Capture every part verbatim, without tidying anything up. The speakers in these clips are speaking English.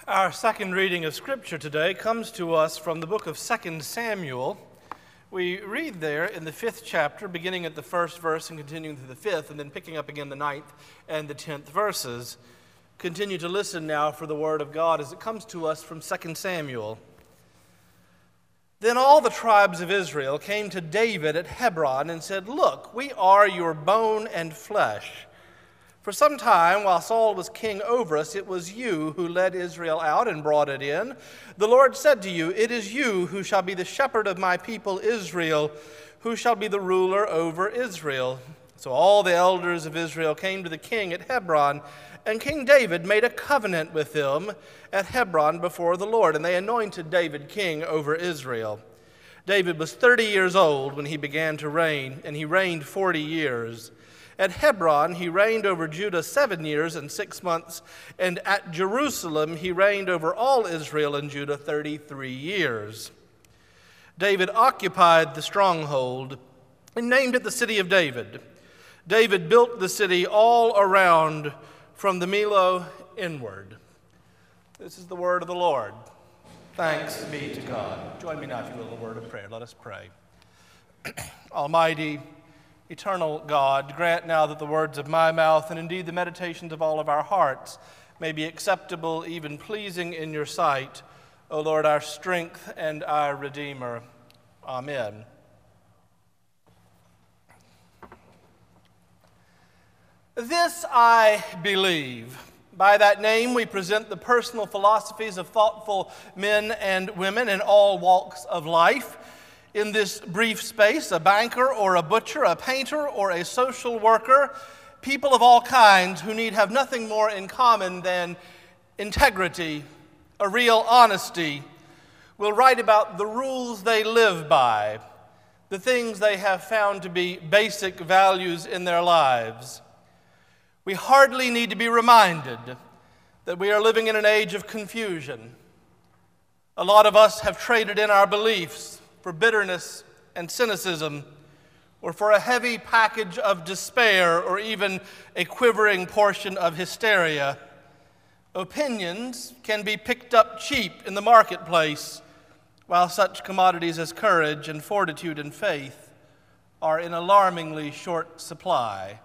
Our second reading of Scripture today comes to us from the book of Second Samuel. We read there in the fifth chapter, beginning at the first verse and continuing through the fifth, and then picking up again the ninth and the tenth verses. Continue to listen now for the word of God as it comes to us from Second Samuel. Then all the tribes of Israel came to David at Hebron and said, "Look, we are your bone and flesh. For some time, while Saul was king over us, it was you who led Israel out and brought it in. The Lord said to you, 'It is you who shall be the shepherd of my people Israel, who shall be the ruler over Israel.' So all the elders of Israel came to the king at Hebron, and King David made a covenant with them at Hebron before the Lord, and they anointed David king over Israel. David was thirty years old when he began to reign, and he reigned forty years. At Hebron, he reigned over Judah seven years and six months, and at Jerusalem, he reigned over all Israel and Judah thirty-three years. David occupied the stronghold and named it the City of David. David built the city all around from the Millo inward." This is the word of the Lord. Thanks be to God. Join me now, if you will, in a word of prayer. Let us pray. Almighty, eternal God, grant now that the words of my mouth and indeed the meditations of all of our hearts may be acceptable, even pleasing in your sight, O Lord, our strength and our Redeemer. Amen. This I believe. By that name we present the personal philosophies of thoughtful men and women in all walks of life. In this brief space, a banker or a butcher, a painter or a social worker, people of all kinds who need have nothing more in common than integrity, a real honesty, will write about the rules they live by, the things they have found to be basic values in their lives. We hardly need to be reminded that we are living in an age of confusion. A lot of us have traded in our beliefs for bitterness and cynicism, or for a heavy package of despair, or even a quivering portion of hysteria. Opinions can be picked up cheap in the marketplace, while such commodities as courage and fortitude and faith are in alarmingly short supply.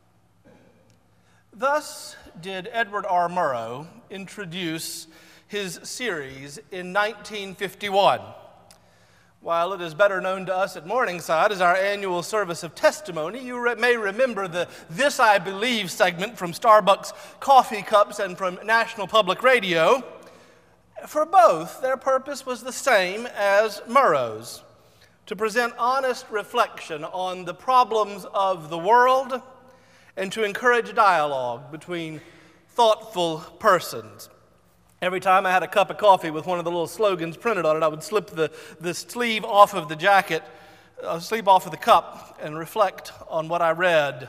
Thus did Edward R. Murrow introduce his series in nineteen fifty-one. While it is better known to us at Morningside as our annual service of testimony, you re- may remember the This I Believe segment from Starbucks coffee cups and from National Public Radio. For both, their purpose was the same as Murrow's, to present honest reflection on the problems of the world and to encourage dialogue between thoughtful persons. Every time I had a cup of coffee with one of the little slogans printed on it, I would slip the, the sleeve off of the jacket, uh, sleeve off of the cup, and reflect on what I read.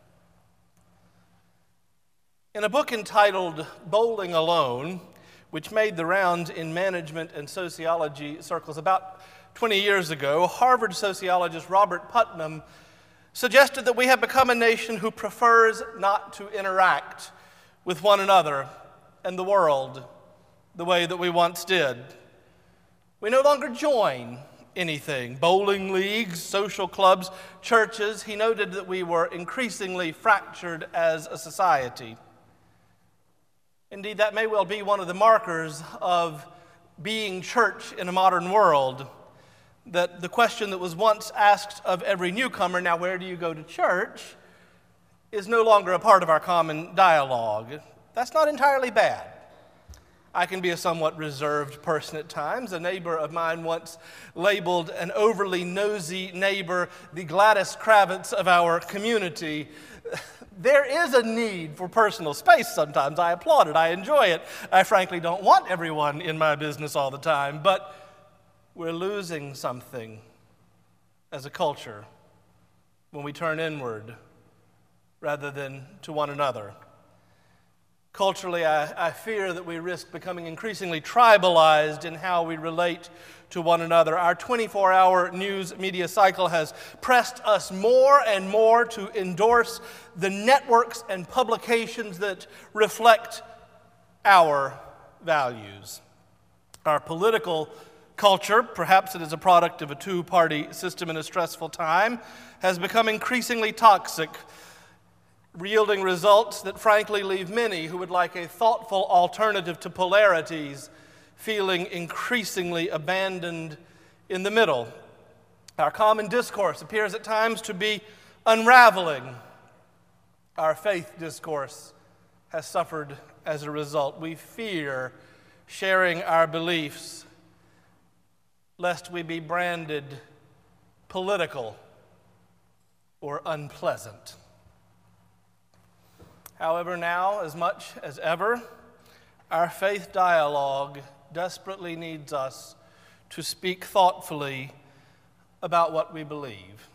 In a book entitled Bowling Alone, which made the rounds in management and sociology circles about twenty years ago, Harvard sociologist Robert Putnam suggested that we have become a nation who prefers not to interact with one another and the world the way that we once did. We no longer join anything, bowling leagues, social clubs, churches. He noted that we were increasingly fractured as a society. Indeed, that may well be one of the markers of being church in a modern world, that the question that was once asked of every newcomer, "Now where do you go to church?" is no longer a part of our common dialogue. That's not entirely bad. I can be a somewhat reserved person at times. A neighbor of mine once labeled an overly nosy neighbor the Gladys Kravitz of our community. There is a need for personal space sometimes. I applaud it. I enjoy it. I frankly don't want everyone in my business all the time, but we're losing something as a culture when we turn inward rather than to one another. Culturally, I, I fear that we risk becoming increasingly tribalized in how we relate to one another. Our twenty-four hour news media cycle has pressed us more and more to endorse the networks and publications that reflect our values. Our political culture, perhaps it is a product of a two-party system in a stressful time, has become increasingly toxic, yielding results that frankly leave many who would like a thoughtful alternative to polarities feeling increasingly abandoned in the middle. Our common discourse appears at times to be unraveling. Our faith discourse has suffered as a result. We fear sharing our beliefs lest we be branded political or unpleasant. However, now, as much as ever, our faith dialogue desperately needs us to speak thoughtfully about what we believe.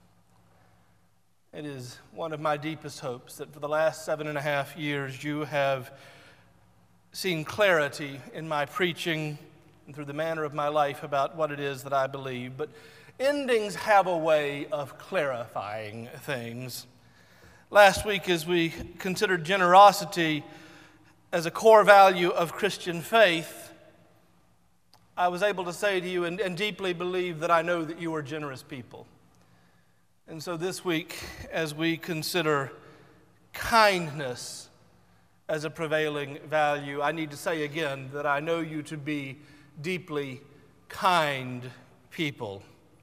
It is one of my deepest hopes that for the last seven and a half years you have seen clarity in my preaching and through the manner of my life about what it is that I believe. But endings have a way of clarifying things. Last week, as we considered generosity as a core value of Christian faith, I was able to say to you and, and deeply believe that I know that you are generous people. And so this week, as we consider kindness as a prevailing value, I need to say again that I know you to be deeply kind people.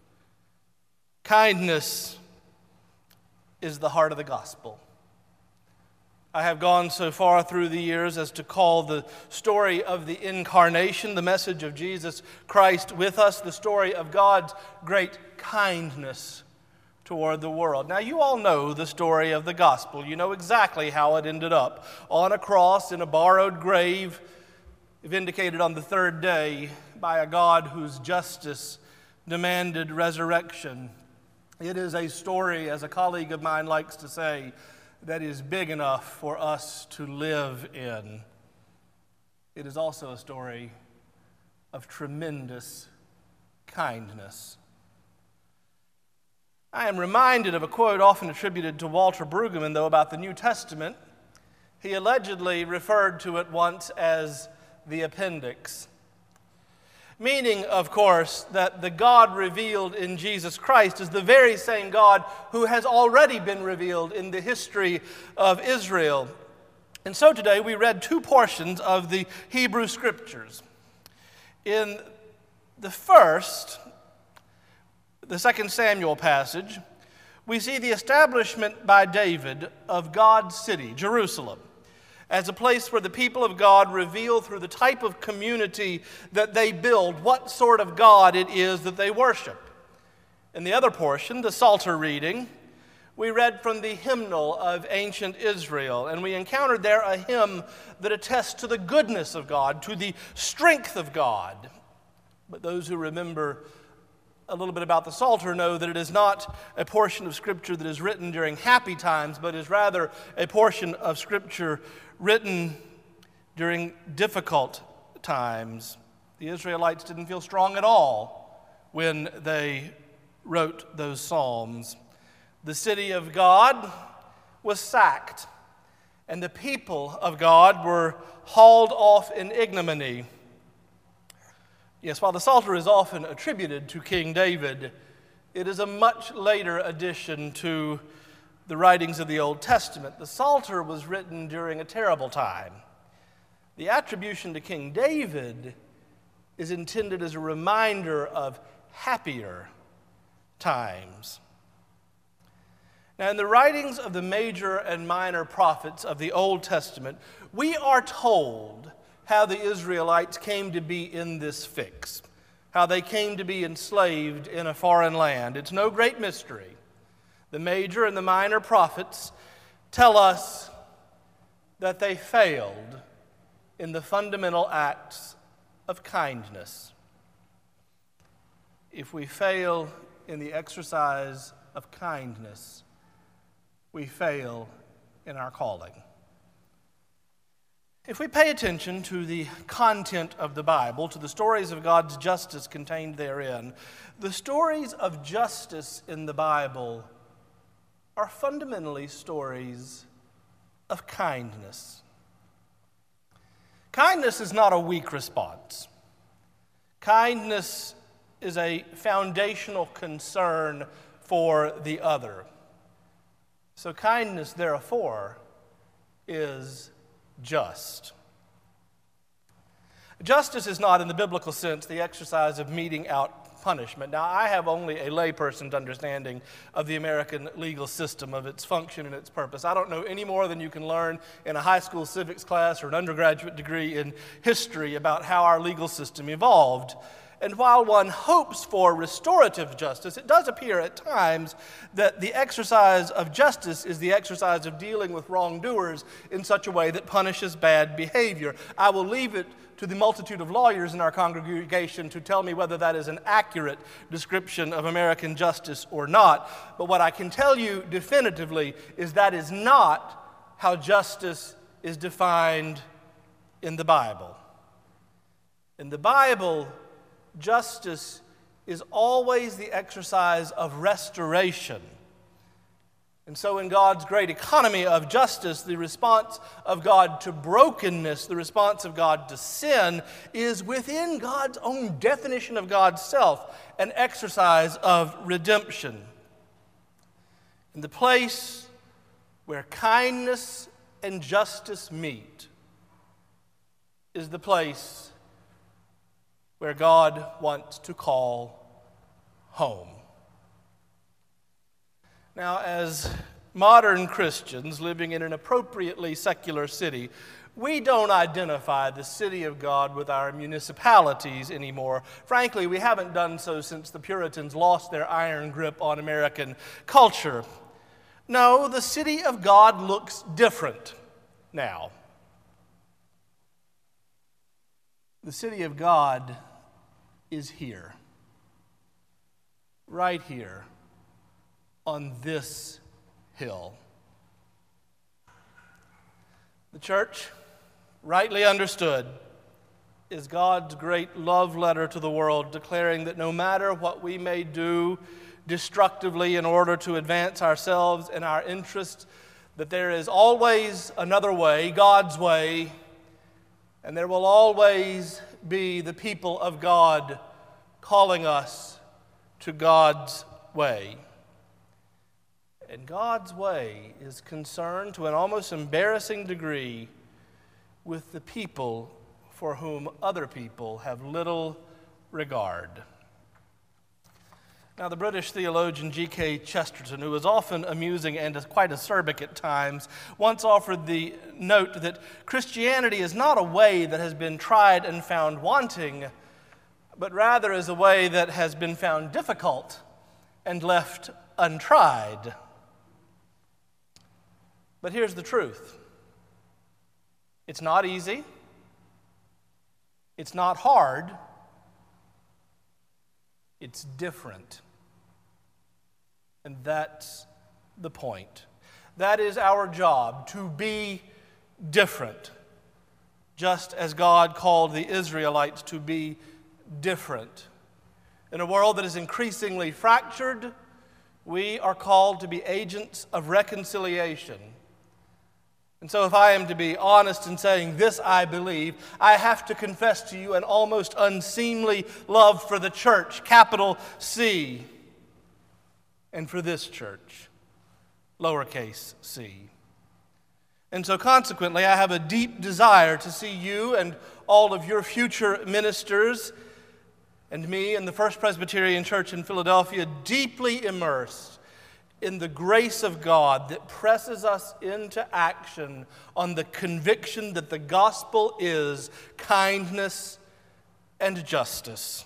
Kindness is the heart of the gospel. I have gone so far through the years as to call the story of the incarnation, the message of Jesus Christ with us, the story of God's great kindness toward the world. Now, you all know the story of the gospel. You know exactly how it ended up. On a cross in a borrowed grave, vindicated on the third day by a God whose justice demanded resurrection. It is a story, as a colleague of mine likes to say, that is big enough for us to live in. It is also a story of tremendous kindness. I am reminded of a quote often attributed to Walter Brueggemann, though, about the New Testament. He allegedly referred to it once as the appendix. Meaning, of course, that the God revealed in Jesus Christ is the very same God who has already been revealed in the history of Israel. And so today we read two portions of the Hebrew Scriptures. In the first, the Second Samuel passage, we see the establishment by David of God's city, Jerusalem, as a place where the people of God reveal through the type of community that they build what sort of God it is that they worship. In the other portion, the Psalter reading, we read from the hymnal of ancient Israel, and we encountered there a hymn that attests to the goodness of God, to the strength of God. But those who remember a little bit about the Psalter know that it is not a portion of Scripture that is written during happy times, but is rather a portion of Scripture written during difficult times. The Israelites didn't feel strong at all when they wrote those psalms. The city of God was sacked, and the people of God were hauled off in ignominy. Yes, while the Psalter is often attributed to King David, it is a much later addition to the writings of the Old Testament. The Psalter was written during a terrible time. The attribution to King David is intended as a reminder of happier times. Now, in the writings of the major and minor prophets of the Old Testament, we are told how the Israelites came to be in this fix, how they came to be enslaved in a foreign land. It's no great mystery. The major and the minor prophets tell us that they failed in the fundamental acts of kindness. If we fail in the exercise of kindness, we fail in our calling. If we pay attention to the content of the Bible, to the stories of God's justice contained therein, the stories of justice in the Bible are fundamentally stories of kindness. Kindness is not a weak response. Kindness is a foundational concern for the other. So kindness, therefore, is just. Justice is not, in the biblical sense, the exercise of meting out punishment. Now, I have only a layperson's understanding of the American legal system, of its function and its purpose. I don't know any more than you can learn in a high school civics class or an undergraduate degree in history about how our legal system evolved. And while one hopes for restorative justice, it does appear at times that the exercise of justice is the exercise of dealing with wrongdoers in such a way that punishes bad behavior. I will leave it to the multitude of lawyers in our congregation to tell me whether that is an accurate description of American justice or not. But what I can tell you definitively is that is not how justice is defined in the Bible. In the Bible, justice is always the exercise of restoration. And so in God's great economy of justice, the response of God to brokenness, the response of God to sin, is within God's own definition of God's self, an exercise of redemption. In the place where kindness and justice meet is the place where God wants to call home. Now, as modern Christians living in an appropriately secular city, we don't identify the city of God with our municipalities anymore. Frankly, we haven't done so since the Puritans lost their iron grip on American culture. No, the city of God looks different now. The city of God is here, right here, on this hill. The church, rightly understood, is God's great love letter to the world, declaring that no matter what we may do destructively in order to advance ourselves and our interests, that there is always another way, God's way, and there will always be the people of God calling us to God's way. And God's way is concerned to an almost embarrassing degree with the people for whom other people have little regard. Now, the British theologian G K Chesterton, who was often amusing and quite acerbic at times, once offered the note that Christianity is not a way that has been tried and found wanting, but rather is a way that has been found difficult and left untried. But here's the truth. It's not easy. It's not hard. It's different. And that's the point. That is our job, to be different, just as God called the Israelites to be different. In a world that is increasingly fractured, we are called to be agents of reconciliation. And so if I am to be honest in saying this I believe, I have to confess to you an almost unseemly love for the church, capital C, and for this church, lowercase c. And so consequently, I have a deep desire to see you and all of your future ministers and me and the First Presbyterian Church in Philadelphia deeply immersed in the grace of God that presses us into action on the conviction that the gospel is kindness and justice,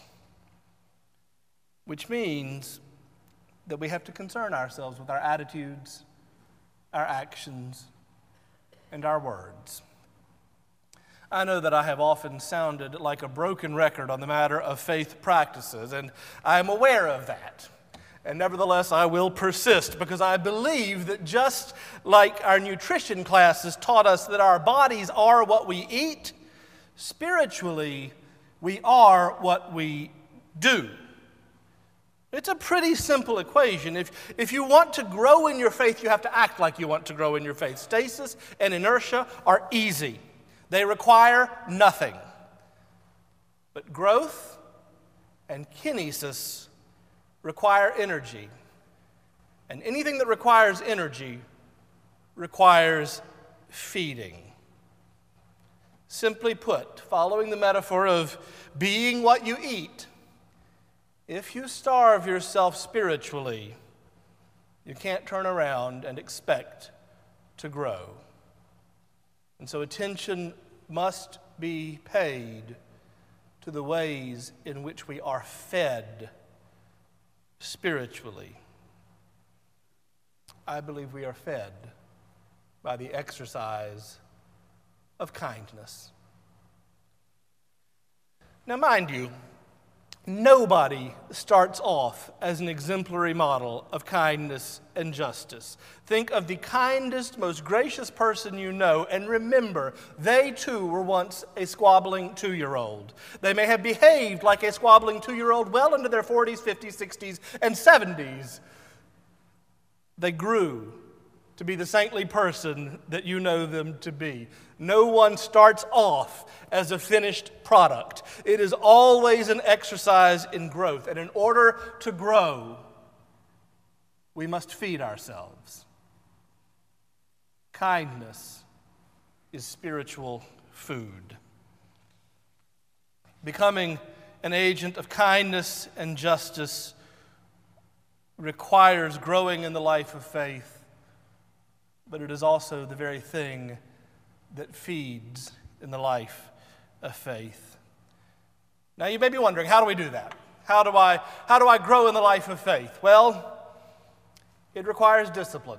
which means that we have to concern ourselves with our attitudes, our actions, and our words. I know that I have often sounded like a broken record on the matter of faith practices, and I am aware of that. And nevertheless, I will persist because I believe that just like our nutrition classes taught us that our bodies are what we eat, spiritually, we are what we do. It's a pretty simple equation. If, if you want to grow in your faith, you have to act like you want to grow in your faith. Stasis and inertia are easy. They require nothing. But growth and kinesis require energy. And anything that requires energy requires feeding. Simply put, following the metaphor of being what you eat, if you starve yourself spiritually, you can't turn around and expect to grow. And so attention must be paid to the ways in which we are fed spiritually. I believe we are fed by the exercise of kindness. Now, mind you, nobody starts off as an exemplary model of kindness and justice. Think of the kindest, most gracious person you know, and remember, they too were once a squabbling two-year-old. They may have behaved like a squabbling two-year-old well into their forties, fifties, sixties, and seventies. They grew to be the saintly person that you know them to be. No one starts off as a finished product. It is always an exercise in growth. And in order to grow, we must feed ourselves. Kindness is spiritual food. Becoming an agent of kindness and justice requires growing in the life of faith, but it is also the very thing that feeds in the life of faith. Now you may be wondering, how do we do that? How do I, how do I grow in the life of faith? Well, it requires discipline.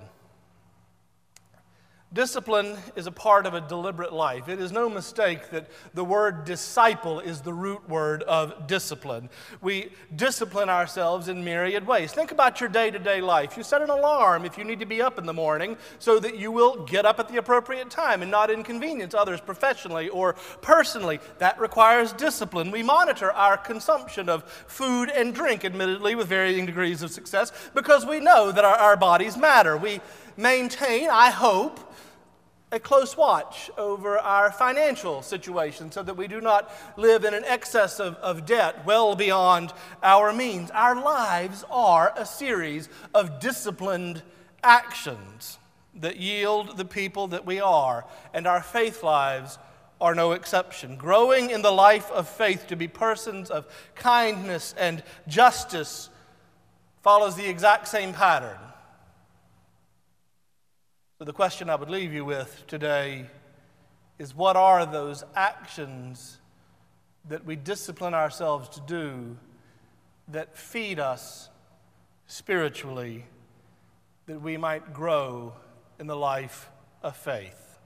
Discipline is a part of a deliberate life. It is no mistake that the word disciple is the root word of discipline. We discipline ourselves in myriad ways. Think about your day-to-day life. You set an alarm if you need to be up in the morning so that you will get up at the appropriate time and not inconvenience others professionally or personally. That requires discipline. We monitor our consumption of food and drink, admittedly with varying degrees of success, because we know that our, our bodies matter. We maintain, I hope, a close watch over our financial situation so that we do not live in an excess of, of debt well beyond our means. Our lives are a series of disciplined actions that yield the people that we are, and our faith lives are no exception. Growing in the life of faith to be persons of kindness and justice follows the exact same pattern. So the question I would leave you with today is, what are those actions that we discipline ourselves to do that feed us spiritually, that we might grow in the life of faith?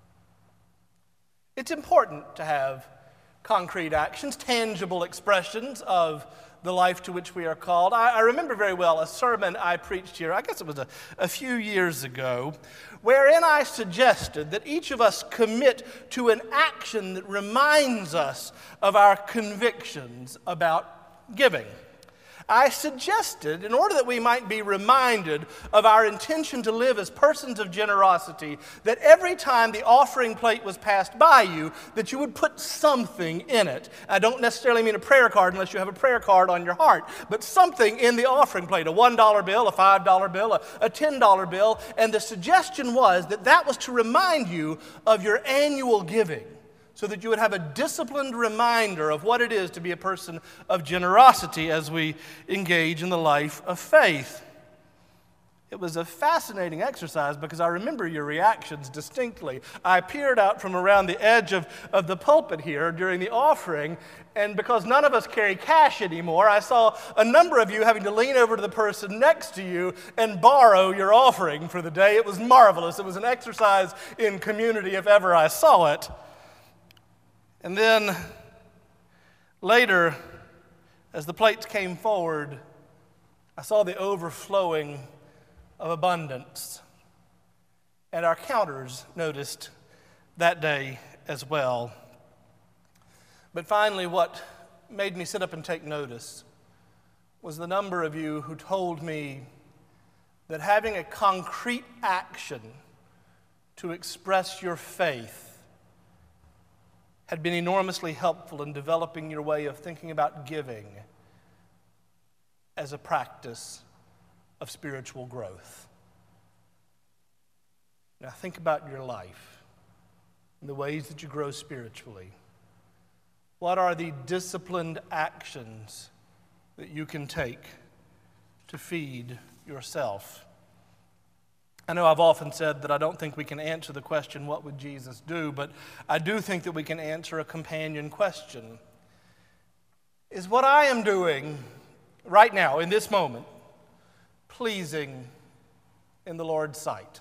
It's important to have concrete actions, tangible expressions of the life to which we are called. I, I remember very well a sermon I preached here, I guess it was a, a few years ago, wherein I suggested that each of us commit to an action that reminds us of our convictions about giving. I suggested, in order that we might be reminded of our intention to live as persons of generosity, that every time the offering plate was passed by you, that you would put something in it. I don't necessarily mean a prayer card unless you have a prayer card on your heart, but something in the offering plate, a one dollar bill, a five dollar bill, a, a ten dollar bill, and the suggestion was that that was to remind you of your annual giving, so that you would have a disciplined reminder of what it is to be a person of generosity as we engage in the life of faith. It was a fascinating exercise because I remember your reactions distinctly. I peered out from around the edge of, of the pulpit here during the offering, and because none of us carry cash anymore, I saw a number of you having to lean over to the person next to you and borrow your offering for the day. It was marvelous. It was an exercise in community if ever I saw it. And then later, as the plates came forward, I saw the overflowing of abundance. And our counters noticed that day as well. But finally, what made me sit up and take notice was the number of you who told me that having a concrete action to express your faith had been enormously helpful in developing your way of thinking about giving as a practice of spiritual growth. Now think about your life and the ways that you grow spiritually. What are the disciplined actions that you can take to feed yourself? I know I've often said that I don't think we can answer the question, what would Jesus do? But I do think that we can answer a companion question. Is what I am doing right now, in this moment, pleasing in the Lord's sight?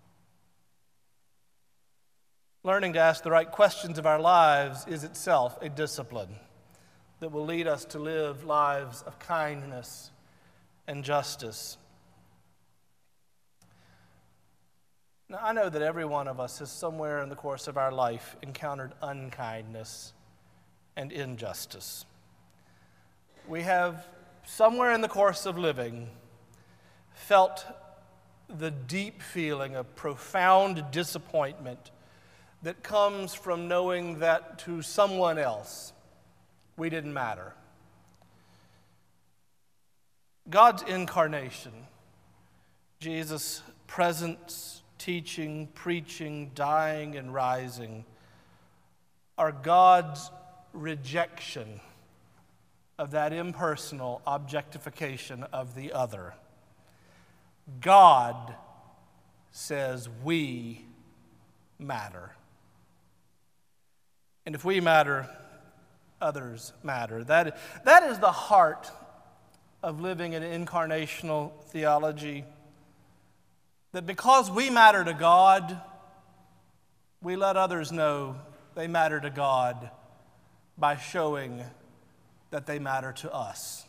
Learning to ask the right questions of our lives is itself a discipline that will lead us to live lives of kindness and justice. Now, I know that every one of us has somewhere in the course of our life encountered unkindness and injustice. We have somewhere in the course of living felt the deep feeling of profound disappointment that comes from knowing that to someone else we didn't matter. God's incarnation, Jesus' presence, teaching, preaching, dying, and rising, are God's rejection of that impersonal objectification of the other. God says we matter. And if we matter, others matter. That, that is the heart of living an incarnational theology. That because we matter to God, we let others know they matter to God by showing that they matter to us.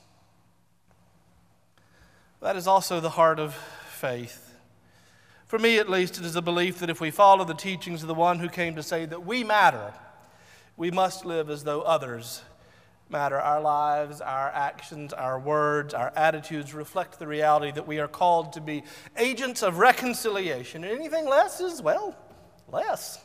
That is also the heart of faith. For me, at least, it is a belief that if we follow the teachings of the one who came to say that we matter, we must live as though others matter. Our lives, our actions, our words, our attitudes reflect the reality that we are called to be agents of reconciliation. And anything less is, well, less.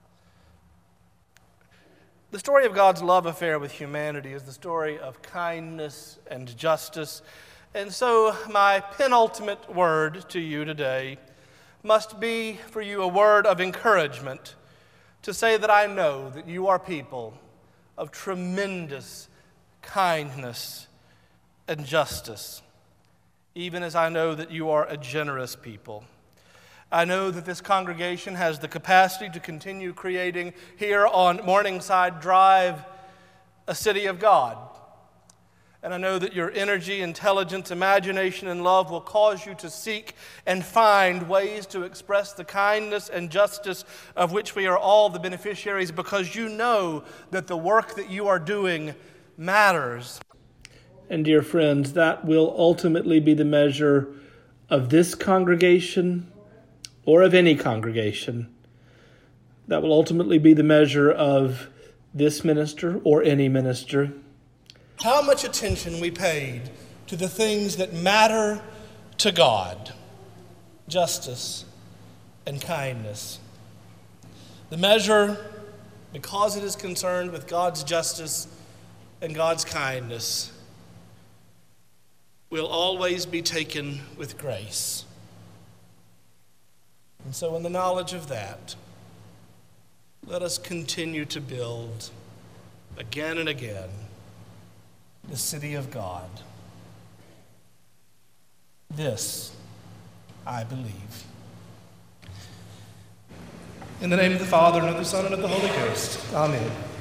The story of God's love affair with humanity is the story of kindness and justice. And so my penultimate word to you today must be for you a word of encouragement to say that I know that you are people of tremendous kindness and justice, even as I know that you are a generous people. I know that this congregation has the capacity to continue creating here on Morningside Drive a city of God. And I know that your energy, intelligence, imagination, and love will cause you to seek and find ways to express the kindness and justice of which we are all the beneficiaries, because you know that the work that you are doing matters. And dear friends, that will ultimately be the measure of this congregation or of any congregation. That will ultimately be the measure of this minister or any minister. How much attention we paid to the things that matter to God: justice and kindness. The measure, because it is concerned with God's justice and God's kindness, will always be taken with grace. And so in the knowledge of that, let us continue to build again and again the city of God. This I believe. In the name of the Father, and of the Son, and of the Holy Ghost. Amen.